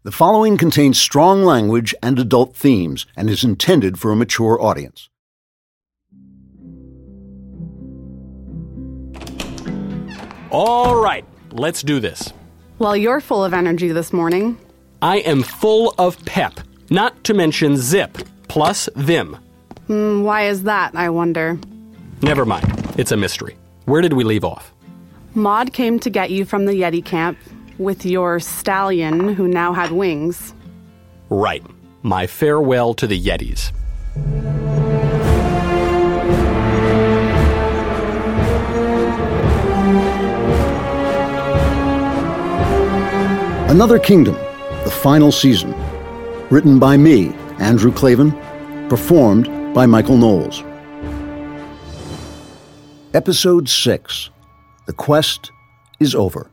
The following contains strong language and adult themes and is intended for a mature audience. All right, let's do this. Well, you're full of energy this morning. I am full of pep, not to mention zip, plus vim. Why is that, I wonder? Never mind, it's a mystery. Where did we leave off? Maud came to get you from the Yeti camp with your stallion who now had wings. Right, my farewell to the Yetis. Another Kingdom, the final season. Written by me, Andrew Klavan. Performed by Michael Knowles. Episode 6. The quest is over.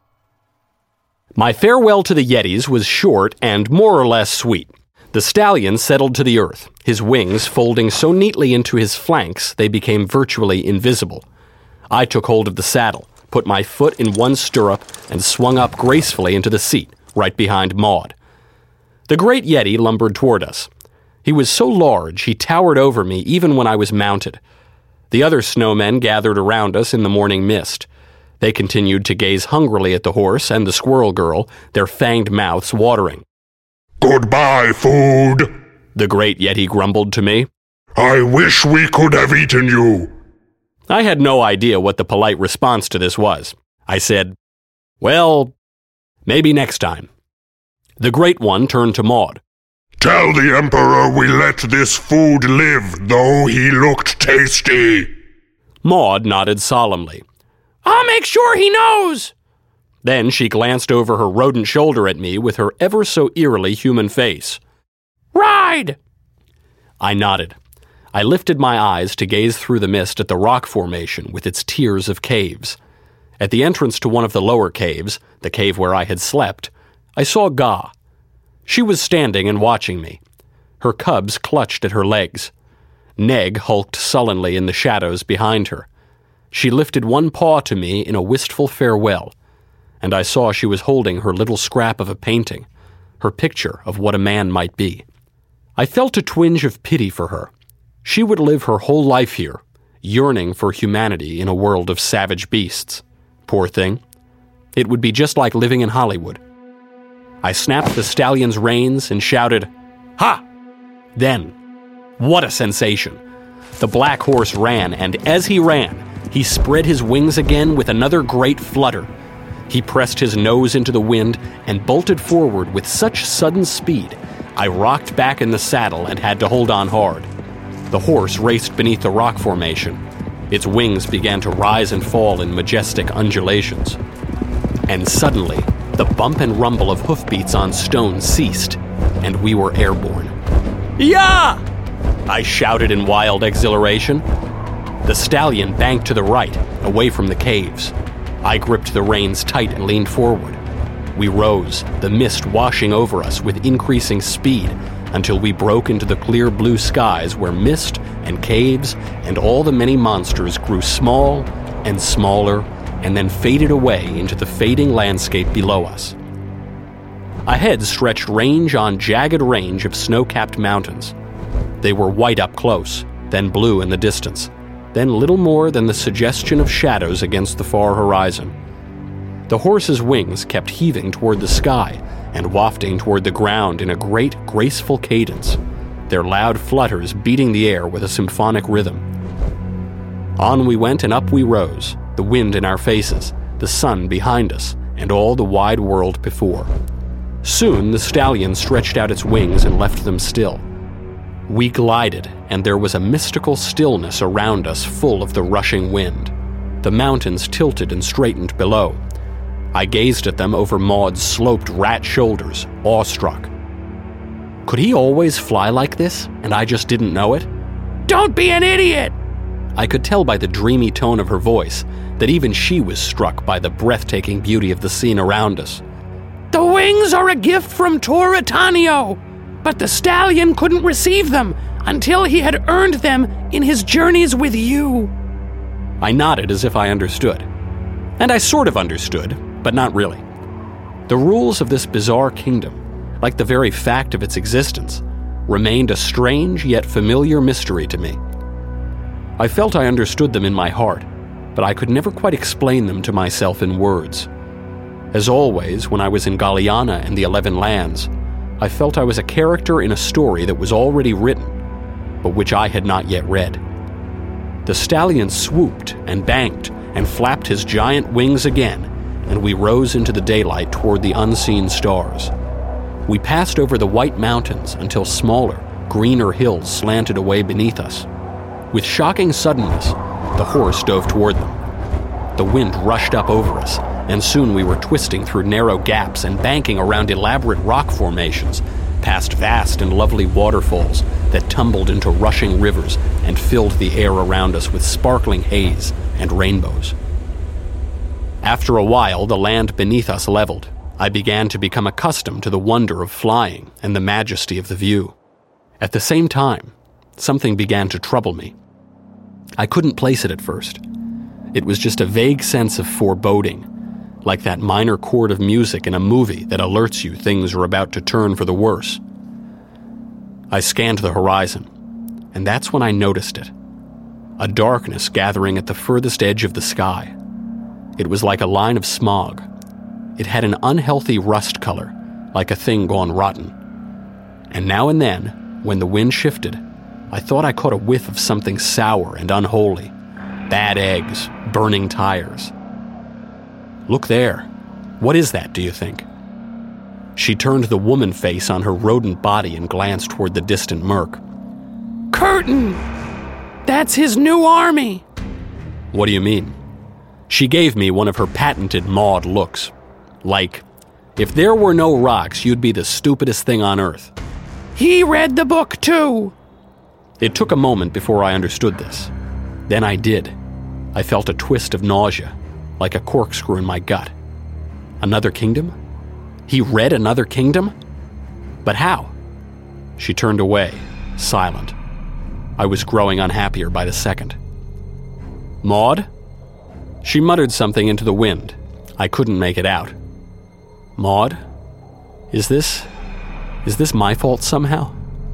My farewell to the Yetis was short and more or less sweet. The stallion settled to the earth, his wings folding so neatly into his flanks they became virtually invisible. I took hold of the saddle, put my foot in one stirrup, and swung up gracefully into the seat, right behind Maud. The great Yeti lumbered toward us. He was so large he towered over me even when I was mounted. The other snowmen gathered around us in the morning mist. They continued to gaze hungrily at the horse and the squirrel girl, their fanged mouths watering. "Goodbye, food," the great Yeti grumbled to me. "I wish we could have eaten you." I had no idea what the polite response to this was. I said, "Well, maybe next time." The great one turned to Maud. "Tell the Emperor we let this food live, though he looked tasty." Maud nodded solemnly. "I'll make sure he knows." Then she glanced over her rodent shoulder at me with her ever so eerily human face. "Ride!" I nodded. I lifted my eyes to gaze through the mist at the rock formation with its tiers of caves. At the entrance to one of the lower caves, the cave where I had slept, I saw Ga. She was standing and watching me. Her cubs clutched at her legs. Neg hulked sullenly in the shadows behind her. She lifted one paw to me in a wistful farewell, and I saw she was holding her little scrap of a painting, her picture of what a man might be. I felt a twinge of pity for her. She would live her whole life here, yearning for humanity in a world of savage beasts. Poor thing. It would be just like living in Hollywood. I snapped the stallion's reins and shouted, "Ha!" Then, what a sensation! The black horse ran, and as he ran, he spread his wings again with another great flutter. He pressed his nose into the wind and bolted forward with such sudden speed, I rocked back in the saddle and had to hold on hard. The horse raced beneath the rock formation. Its wings began to rise and fall in majestic undulations. And suddenly, the bump and rumble of hoofbeats on stone ceased, and we were airborne. "Yah!" I shouted in wild exhilaration. The stallion banked to the right, away from the caves. I gripped the reins tight and leaned forward. We rose, the mist washing over us with increasing speed, until we broke into the clear blue skies where mist and caves and all the many monsters grew small and smaller and then faded away into the fading landscape below us. Ahead stretched range on jagged range of snow-capped mountains. They were white up close, then blue in the distance, then little more than the suggestion of shadows against the far horizon. The horse's wings kept heaving toward the sky and wafting toward the ground in a great, graceful cadence, their loud flutters beating the air with a symphonic rhythm. On we went and up we rose, the wind in our faces, the sun behind us, and all the wide world before. Soon the stallion stretched out its wings and left them still. We glided, and there was a mystical stillness around us full of the rushing wind. The mountains tilted and straightened below. I gazed at them over Maud's sloped rat shoulders, awestruck. Could he always fly like this, and I just didn't know it? "Don't be an idiot!" I could tell by the dreamy tone of her voice that even she was struck by the breathtaking beauty of the scene around us. "The wings are a gift from Tor Itanio, but the stallion couldn't receive them until he had earned them in his journeys with you." I nodded as if I understood. And I sort of understood, but not really. The rules of this bizarre kingdom, like the very fact of its existence, remained a strange yet familiar mystery to me. I felt I understood them in my heart, but I could never quite explain them to myself in words. As always, when I was in Galliana and the 11 Lands, I felt I was a character in a story that was already written, but which I had not yet read. The stallion swooped and banked and flapped his giant wings again, and we rose into the daylight toward the unseen stars. We passed over the white mountains until smaller, greener hills slanted away beneath us. With shocking suddenness, the horse dove toward them. The wind rushed up over us, and soon we were twisting through narrow gaps and banking around elaborate rock formations, past vast and lovely waterfalls that tumbled into rushing rivers and filled the air around us with sparkling haze and rainbows. After a while, the land beneath us leveled. I began to become accustomed to the wonder of flying and the majesty of the view. At the same time, something began to trouble me. I couldn't place it at first. It was just a vague sense of foreboding, like that minor chord of music in a movie that alerts you things are about to turn for the worse. I scanned the horizon, and that's when I noticed it. A darkness gathering at the furthest edge of the sky. It was like a line of smog. It had an unhealthy rust color, like a thing gone rotten. And now and then, when the wind shifted, I thought I caught a whiff of something sour and unholy. Bad eggs, burning tires. Look there. What is that, do you think? She turned the woman face on her rodent body and glanced toward the distant murk. Curtain! That's his new army! What do you mean? She gave me one of her patented Maud looks. Like, if there were no rocks, you'd be the stupidest thing on earth. He read the book too! It took a moment before I understood this. Then I did. I felt a twist of nausea, like a corkscrew in my gut. Another kingdom? He read another kingdom? But how? She turned away, silent. I was growing unhappier by the second. Maud? She muttered something into the wind. I couldn't make it out. Maud? Is this my fault somehow?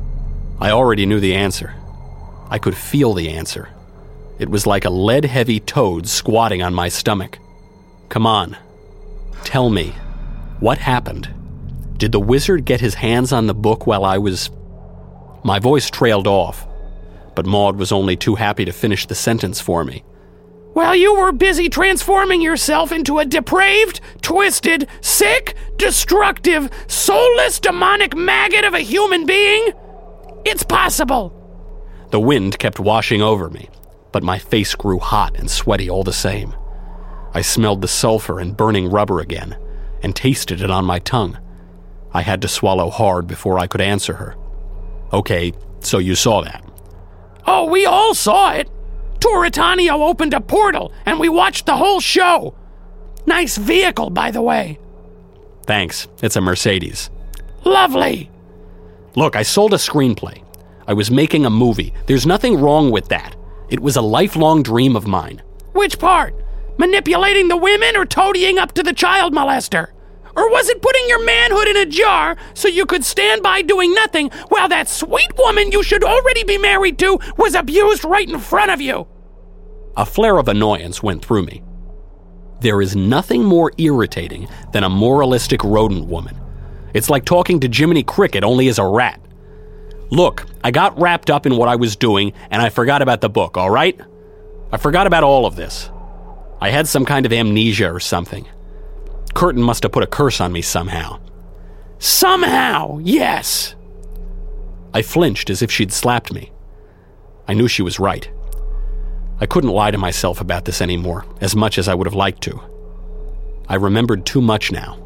I already knew the answer. I could feel the answer. It was like a lead-heavy toad squatting on my stomach. Come on. Tell me. What happened? Did the wizard get his hands on the book while I was... My voice trailed off, but Maud was only too happy to finish the sentence for me. While you were busy transforming yourself into a depraved, twisted, sick, destructive, soulless, demonic maggot of a human being? It's possible. The wind kept washing over me, but my face grew hot and sweaty all the same. I smelled the sulfur and burning rubber again, and tasted it on my tongue. I had to swallow hard before I could answer her. Okay, so you saw that. Oh, we all saw it. Turitanio opened a portal, and we watched the whole show. Nice vehicle, by the way. Thanks, it's a Mercedes. Lovely. Look, I sold a screenplay. I was making a movie. There's nothing wrong with that. It was a lifelong dream of mine. Which part? Manipulating the women or toadying up to the child molester? Or was it putting your manhood in a jar so you could stand by doing nothing while that sweet woman you should already be married to was abused right in front of you? A flare of annoyance went through me. There is nothing more irritating than a moralistic rodent woman. It's like talking to Jiminy Cricket only as a rat. Look, I got wrapped up in what I was doing and I forgot about the book, all right? I forgot about all of this. I had some kind of amnesia or something. Curtin must have put a curse on me somehow. Somehow, yes. I flinched as if she'd slapped me. I knew she was right. I couldn't lie to myself about this anymore, as much as I would have liked to. I remembered too much now.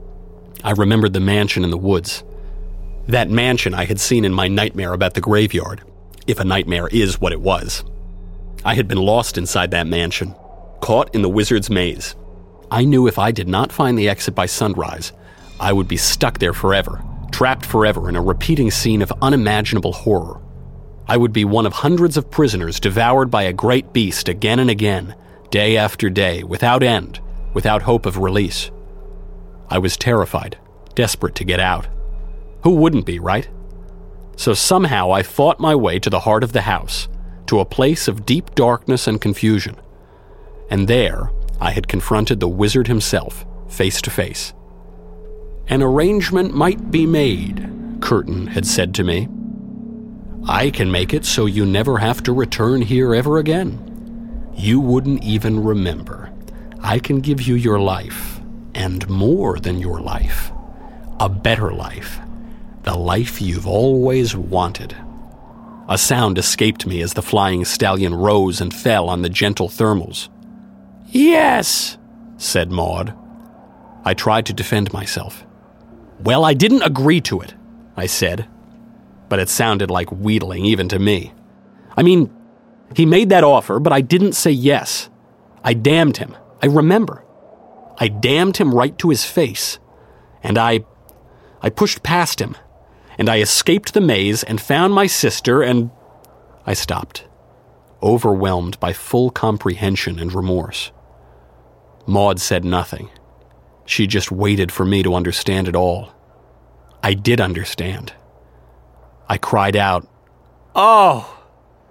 I remembered the mansion in the woods. That mansion I had seen in my nightmare about the graveyard, if a nightmare is what it was. I had been lost inside that mansion, caught in the wizard's maze. I knew if I did not find the exit by sunrise, I would be stuck there forever, trapped forever in a repeating scene of unimaginable horror. I would be one of hundreds of prisoners devoured by a great beast again and again, day after day, without end, without hope of release. I was terrified, desperate to get out. Who wouldn't be, right? So somehow I fought my way to the heart of the house, to a place of deep darkness and confusion. And there I had confronted the wizard himself, face to face. An arrangement might be made, Curtin had said to me. I can make it so you never have to return here ever again. You wouldn't even remember. I can give you your life, and more than your life. A better life. The life you've always wanted. A sound escaped me as the flying stallion rose and fell on the gentle thermals. Yes, said Maud. I tried to defend myself. Well, I didn't agree to it, I said. But it sounded like wheedling even to me. I mean, he made that offer, but I didn't say yes. I damned him. I remember. I damned him right to his face. And I pushed past him. And I escaped the maze and found my sister and... I stopped, overwhelmed by full comprehension and remorse. Maud said nothing. She just waited for me to understand it all. I did understand. I cried out, "Oh!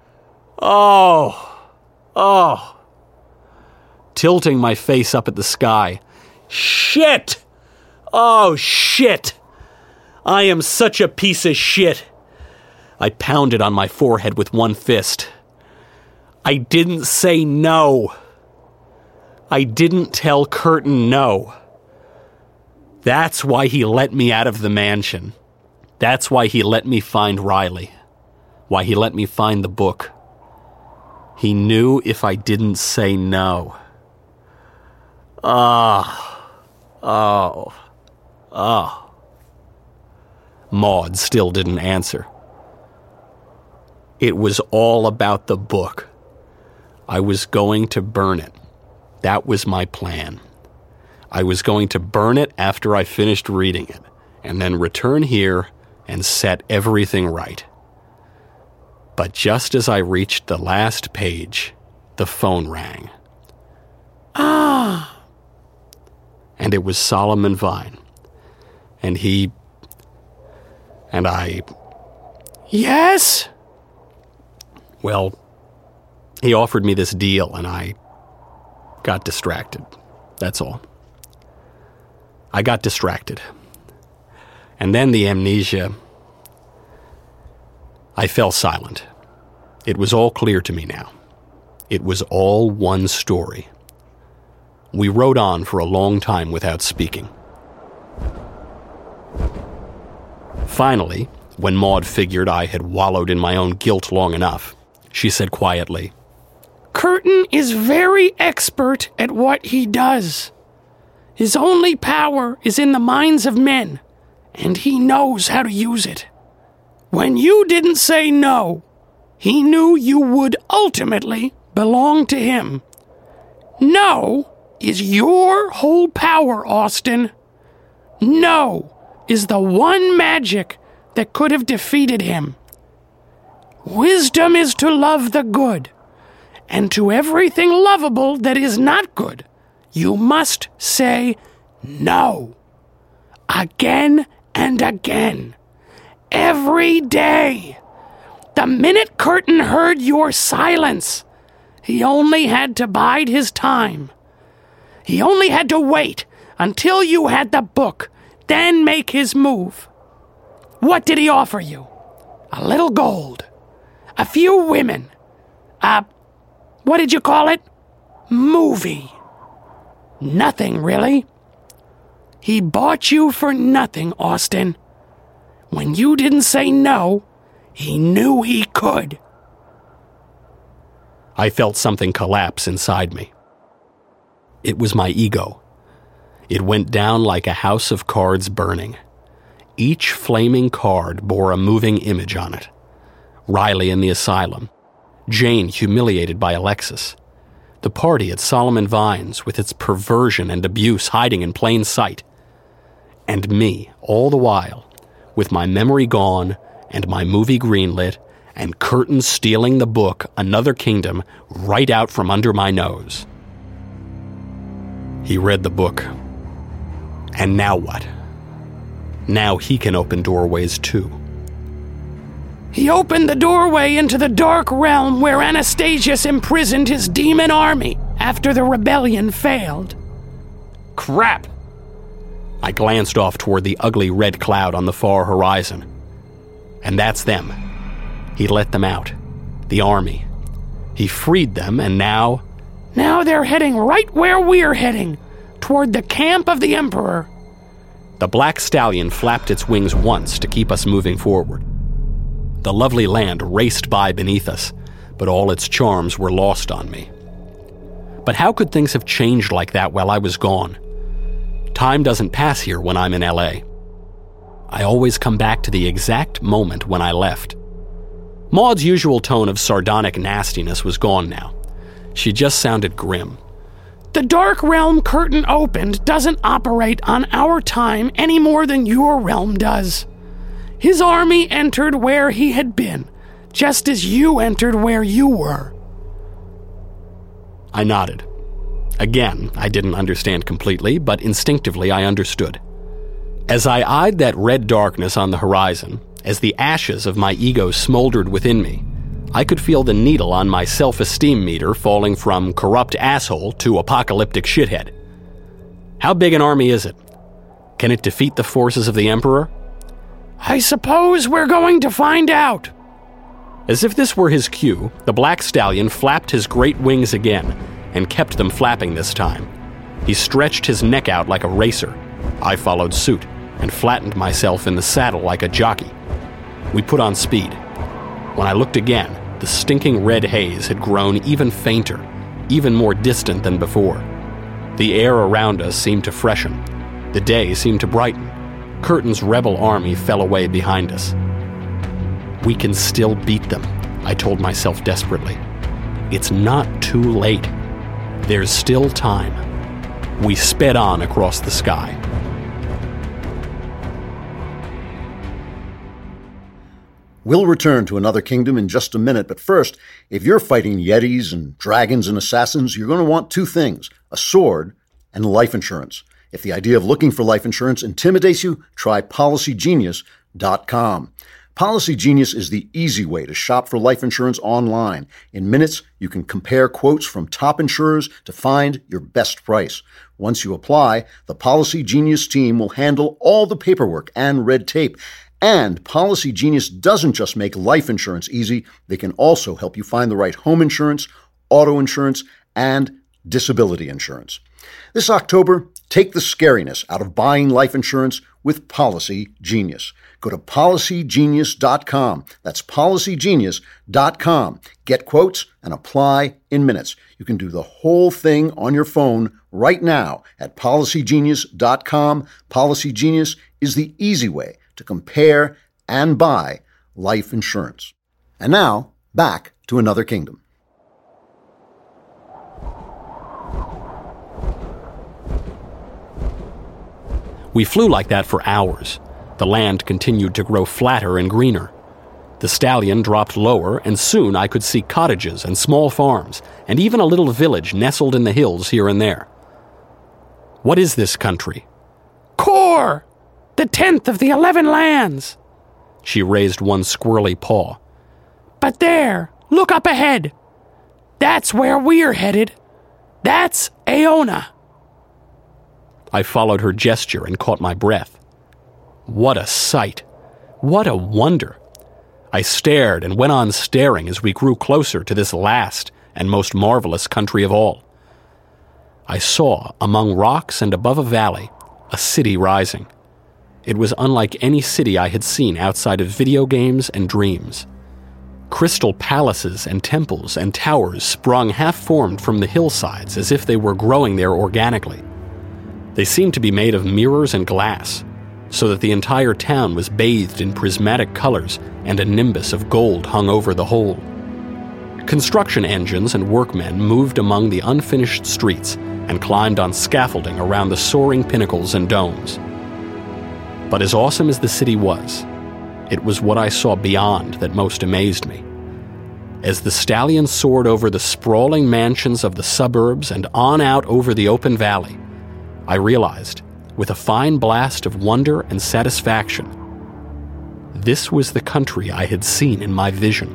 Oh! Oh!" tilting my face up at the sky. Shit! Oh, shit! I am such a piece of shit. I pounded on my forehead with one fist. I didn't say no. I didn't tell Curtin no. That's why he let me out of the mansion. That's why he let me find Riley. Why he let me find the book. He knew if I didn't say no. Oh. Maud still didn't answer. It was all about the book. I was going to burn it. That was my plan. I was going to burn it after I finished reading it, and then return here and set everything right. But just as I reached the last page, the phone rang. And it was Solomon Vine. And he... and I... Yes? Well, he offered me this deal, and I got distracted. That's all. I got distracted. And then the amnesia... I fell silent. It was all clear to me now. It was all one story. We rode on for a long time without speaking. Finally, when Maud figured I had wallowed in my own guilt long enough, she said quietly, Curtin is very expert at what he does. His only power is in the minds of men, and he knows how to use it. When you didn't say no, he knew you would ultimately belong to him. No is your whole power, Austin. No is the one magic that could have defeated him. Wisdom is to love the good, and to everything lovable that is not good, you must say no. Again and again. Every day. The minute Curtin heard your silence, he only had to bide his time. He only had to wait until you had the book, then make his move. What did he offer you? A little gold. A few women. What did you call it? Movie. Nothing, really. He bought you for nothing, Austin. When you didn't say no, he knew he could. I felt something collapse inside me. It was my ego. It went down like a house of cards burning. Each flaming card bore a moving image on it. Riley in the asylum. Jane humiliated by Alexis. The party at Solomon Vines with its perversion and abuse hiding in plain sight. And me, all the while, with my memory gone and my movie greenlit and Curtin stealing the book Another Kingdom right out from under my nose. He read the book. And now what? Now he can open doorways too. He opened the doorway into the dark realm where Anastasius imprisoned his demon army after the rebellion failed. Crap! I glanced off toward the ugly red cloud on the far horizon. And that's them. He let them out. The army. He freed them, and now... Now they're heading right where we're heading, toward the camp of the Emperor. The black stallion flapped its wings once to keep us moving forward. The lovely land raced by beneath us, but all its charms were lost on me. But how could things have changed like that while I was gone? Time doesn't pass here when I'm in L.A. I always come back to the exact moment when I left. Maud's usual tone of sardonic nastiness was gone now. She just sounded grim. The Dark Realm curtain opened doesn't operate on our time any more than your realm does. His army entered where he had been, just as you entered where you were. I nodded. Again, I didn't understand completely, but instinctively I understood. As I eyed that red darkness on the horizon, as the ashes of my ego smoldered within me, I could feel the needle on my self-esteem meter falling from corrupt asshole to apocalyptic shithead. How big an army is it? Can it defeat the forces of the Emperor? I suppose we're going to find out. As if this were his cue, the black stallion flapped his great wings again, and kept them flapping this time. He stretched his neck out like a racer. I followed suit, and flattened myself in the saddle like a jockey. We put on speed. When I looked again, the stinking red haze had grown even fainter, even more distant than before. The air around us seemed to freshen. The day seemed to brighten. Curtin's rebel army fell away behind us. We can still beat them, I told myself desperately. It's not too late. There's still time. We sped on across the sky. We'll return to Another Kingdom in just a minute, but first, if you're fighting yetis and dragons and assassins, you're going to want two things, a sword and life insurance. If the idea of looking for life insurance intimidates you, try PolicyGenius.com. Policy Genius is the easy way to shop for life insurance online. In minutes, you can compare quotes from top insurers to find your best price. Once you apply, the Policy Genius team will handle all the paperwork and red tape. And Policy Genius doesn't just make life insurance easy, they can also help you find the right home insurance, auto insurance, and disability insurance. This October, take the scariness out of buying life insurance with Policy Genius. Go to PolicyGenius.com. That's PolicyGenius.com. Get quotes and apply in minutes. You can do the whole thing on your phone right now at PolicyGenius.com. Policy Genius is the easy way to compare and buy life insurance. And now, back to Another Kingdom. We flew like that for hours. The land continued to grow flatter and greener. The stallion dropped lower, and soon I could see cottages and small farms, and even a little village nestled in the hills here and there. What is this country? Kor! The 10th of the 11 lands. She raised one squirrely paw. But there, look up ahead. That's where we're headed. That's Aona. I followed her gesture and caught my breath. What a sight! What a wonder! I stared and went on staring as we grew closer to this last and most marvelous country of all. I saw, among rocks and above a valley, a city rising. It was unlike any city I had seen outside of video games and dreams. Crystal palaces and temples and towers sprung half-formed from the hillsides as if they were growing there organically. They seemed to be made of mirrors and glass, so that the entire town was bathed in prismatic colors and a nimbus of gold hung over the whole. Construction engines and workmen moved among the unfinished streets and climbed on scaffolding around the soaring pinnacles and domes. But as awesome as the city was, it was what I saw beyond that most amazed me. As the stallion soared over the sprawling mansions of the suburbs and on out over the open valley, I realized, with a fine blast of wonder and satisfaction. This was the country I had seen in my vision.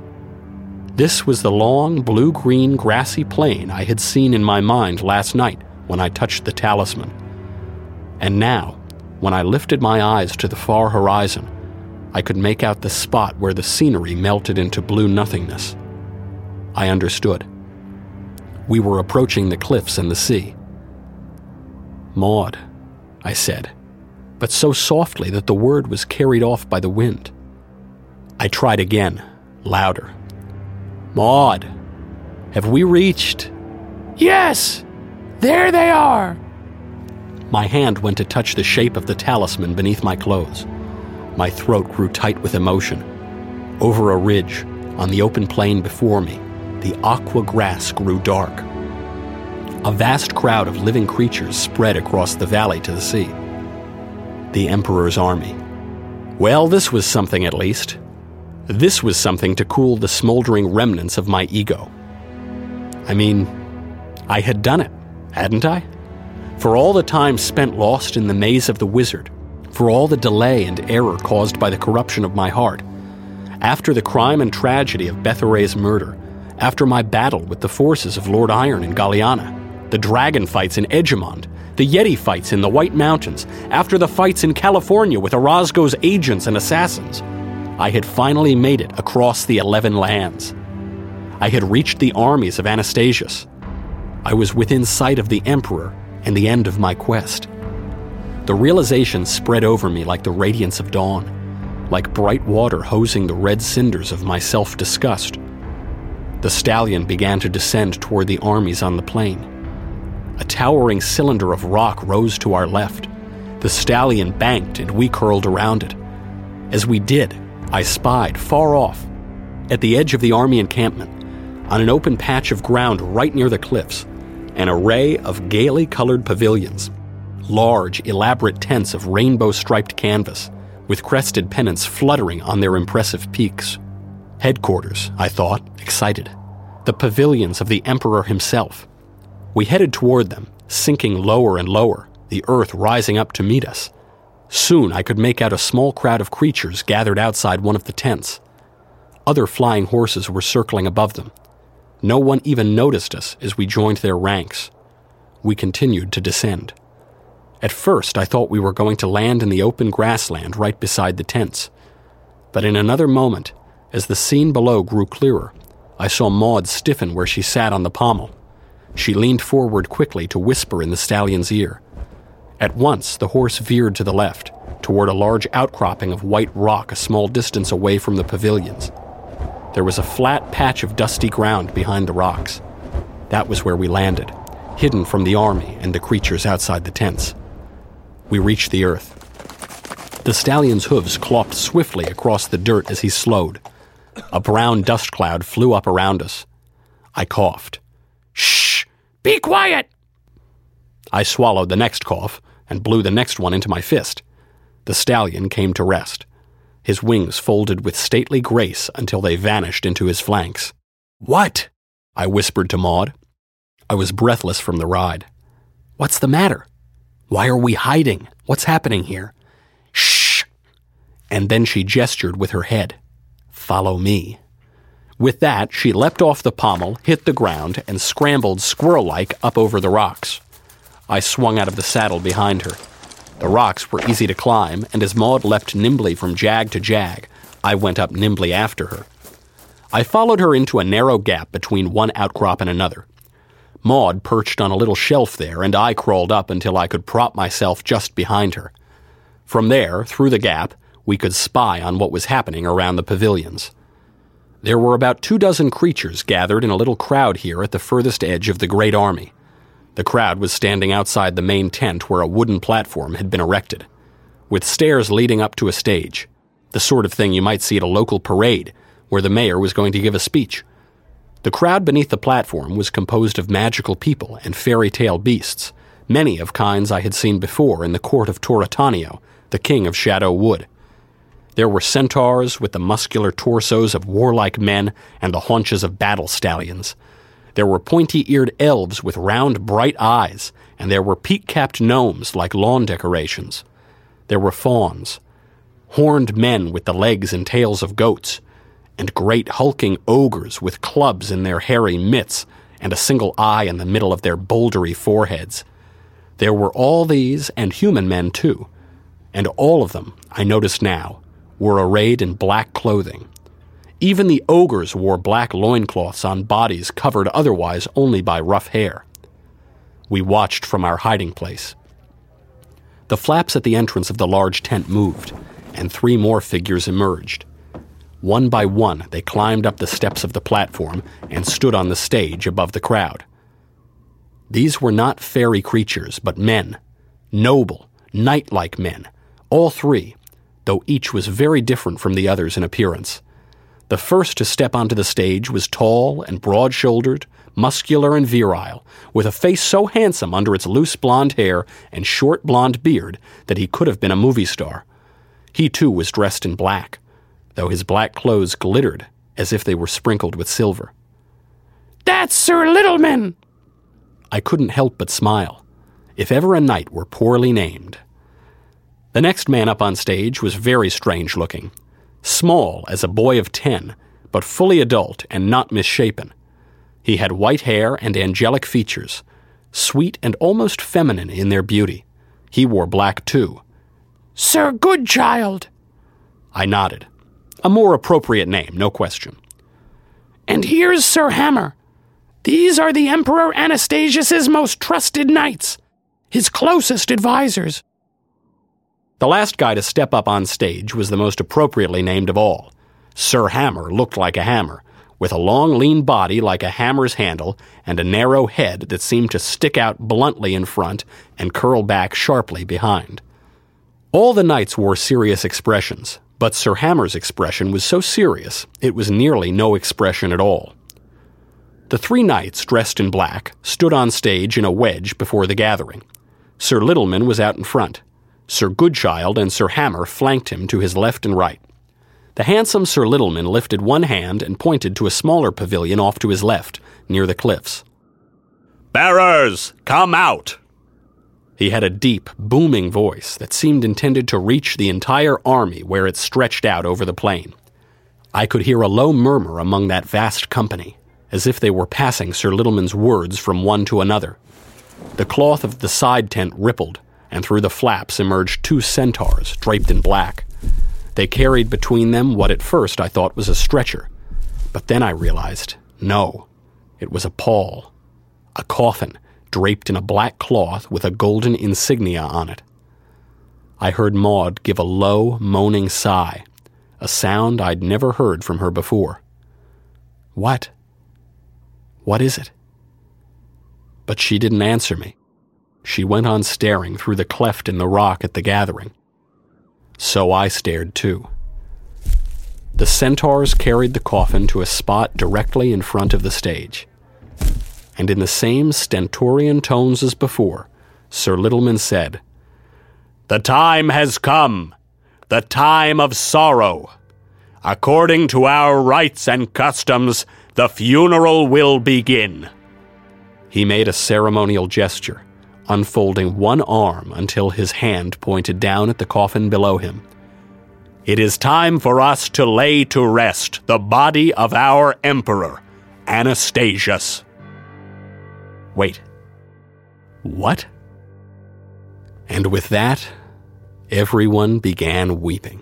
This was the long, blue-green, grassy plain I had seen in my mind last night when I touched the talisman. And now, when I lifted my eyes to the far horizon, I could make out the spot where the scenery melted into blue nothingness. I understood. We were approaching the cliffs and the sea. "Maud," I said, but so softly that the word was carried off by the wind. I tried again, louder. "Maud, have we reached—" Yes! There they are! My hand went to touch the shape of the talisman beneath my clothes. My throat grew tight with emotion. Over a ridge, on the open plain before me, the aqua grass grew dark. A vast crowd of living creatures spread across the valley to the sea. The Emperor's army. Well, this was something at least. This was something to cool the smoldering remnants of my ego. I mean, I had done it, hadn't I? For all the time spent lost in the maze of the wizard, for all the delay and error caused by the corruption of my heart, after the crime and tragedy of Bethora's murder, after my battle with the forces of Lord Iron in Galliana, the dragon fights in Edgemont, the Yeti fights in the White Mountains, after the fights in California with Orozco's agents and assassins, I had finally made it across the 11 lands. I had reached the armies of Anastasius. I was within sight of the Emperor and the end of my quest. The realization spread over me like the radiance of dawn, like bright water hosing the red cinders of my self-disgust. The stallion began to descend toward the armies on the plain. A towering cylinder of rock rose to our left. The stallion banked and we curled around it. As we did, I spied, far off, at the edge of the army encampment, on an open patch of ground right near the cliffs, an array of gaily colored pavilions, large, elaborate tents of rainbow-striped canvas, with crested pennants fluttering on their impressive peaks. Headquarters, I thought, excited. The pavilions of the Emperor himself. We headed toward them, sinking lower and lower, the earth rising up to meet us. Soon I could make out a small crowd of creatures gathered outside one of the tents. Other flying horses were circling above them. No one even noticed us as we joined their ranks. We continued to descend. At first, I thought we were going to land in the open grassland right beside the tents. But in another moment, as the scene below grew clearer, I saw Maud stiffen where she sat on the pommel. She leaned forward quickly to whisper in the stallion's ear. At once, the horse veered to the left, toward a large outcropping of white rock a small distance away from the pavilions. There was a flat patch of dusty ground behind the rocks. That was where we landed, hidden from the army and the creatures outside the tents. We reached the earth. The stallion's hooves clopped swiftly across the dirt as he slowed. A brown dust cloud flew up around us. I coughed. Shh! Be quiet! I swallowed the next cough and blew the next one into my fist. The stallion came to rest. His wings folded with stately grace until they vanished into his flanks. "What?" I whispered to Maud. I was breathless from the ride. "What's the matter? Why are we hiding? What's happening here?" "Shh!" And then she gestured with her head. "Follow me." With that, she leapt off the pommel, hit the ground, and scrambled squirrel-like up over the rocks. I swung out of the saddle behind her. The rocks were easy to climb, and as Maud leapt nimbly from jag to jag, I went up nimbly after her. I followed her into a narrow gap between one outcrop and another. Maud perched on a little shelf there, and I crawled up until I could prop myself just behind her. From there, through the gap, we could spy on what was happening around the pavilions. There were about 24 creatures gathered in a little crowd here at the furthest edge of the great army. The crowd was standing outside the main tent where a wooden platform had been erected, with stairs leading up to a stage, the sort of thing you might see at a local parade where the mayor was going to give a speech. The crowd beneath the platform was composed of magical people and fairy tale beasts, many of kinds I had seen before in the court of Toratanio, the king of Shadow Wood. There were centaurs with the muscular torsos of warlike men and the haunches of battle stallions. There were pointy-eared elves with round, bright eyes and there were peak-capped gnomes like lawn decorations. There were fauns, horned men with the legs and tails of goats, and great hulking ogres with clubs in their hairy mitts and a single eye in the middle of their bouldery foreheads. There were all these, and human men too, and all of them, I noticed now, were arrayed in black clothing. Even the ogres wore black loincloths on bodies covered otherwise only by rough hair. We watched from our hiding place. The flaps at the entrance of the large tent moved, and 3 more figures emerged. One by one, they climbed up the steps of the platform and stood on the stage above the crowd. These were not fairy creatures, but men, noble, knight-like men, all 3, though each was very different from the others in appearance. The first to step onto the stage was tall and broad-shouldered, muscular and virile, with a face so handsome under its loose blonde hair and short blonde beard that he could have been a movie star. He too was dressed in black, though his black clothes glittered as if they were sprinkled with silver. "That's Sir Littleman!" I couldn't help but smile. If ever a knight were poorly named. The next man up on stage was very strange-looking. Small as a boy of 10, but fully adult and not misshapen. He had white hair and angelic features, sweet and almost feminine in their beauty. He wore black too. "Sir Goodchild!" I nodded. A more appropriate name, no question. "And here's Sir Hammer. These are the Emperor Anastasius's most trusted knights, his closest advisors." The last guy to step up on stage was the most appropriately named of all. Sir Hammer looked like a hammer, with a long, lean body like a hammer's handle and a narrow head that seemed to stick out bluntly in front and curl back sharply behind. All the knights wore serious expressions, but Sir Hammer's expression was so serious it was nearly no expression at all. The 3 knights, dressed in black, stood on stage in a wedge before the gathering. Sir Littleman was out in front. Sir Goodchild and Sir Hammer flanked him to his left and right. The handsome Sir Littleman lifted one hand and pointed to a smaller pavilion off to his left, near the cliffs. "Bearers, come out!" He had a deep, booming voice that seemed intended to reach the entire army where it stretched out over the plain. I could hear a low murmur among that vast company, as if they were passing Sir Littleman's words from one to another. The cloth of the side tent rippled, and through the flaps emerged 2 centaurs, draped in black. They carried between them what at first I thought was a stretcher, but then I realized, no, it was a pall, a coffin draped in a black cloth with a golden insignia on it. I heard Maud give a low, moaning sigh, a sound I'd never heard from her before. What? What is it? But she didn't answer me. She went on staring through the cleft in the rock at the gathering. So I stared too. The centaurs carried the coffin to a spot directly in front of the stage. And in the same stentorian tones as before, Sir Littleman said, "The time has come, the time of sorrow. According to our rites and customs, the funeral will begin." He made a ceremonial gesture, unfolding one arm until his hand pointed down at the coffin below him. "It is time for us to lay to rest the body of our emperor, Anastasius." Wait. What? And with that, everyone began weeping.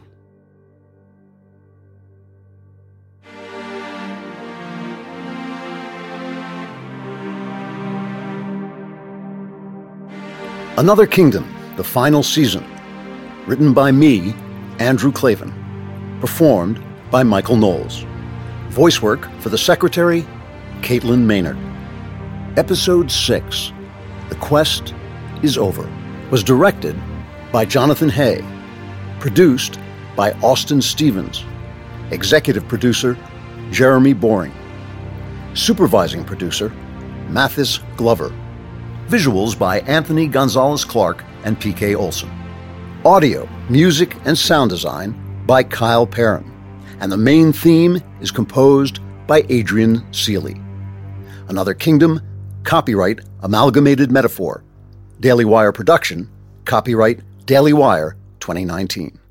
Another Kingdom, the final season. Written by me, Andrew Clavin. Performed by Michael Knowles. Voice work for the Secretary, Caitlin Maynard. Episode 6, The Quest is Over, was directed by Jonathan Hay. Produced by Austin Stevens. Executive producer, Jeremy Boring. Supervising producer, Mathis Glover. Visuals by Anthony Gonzalez-Clark and P.K. Olson. Audio, music, and sound design by Kyle Perrin. And the main theme is composed by Adrian Seeley. Another Kingdom, copyright Amalgamated Metaphor. Daily Wire production, copyright Daily Wire 2019.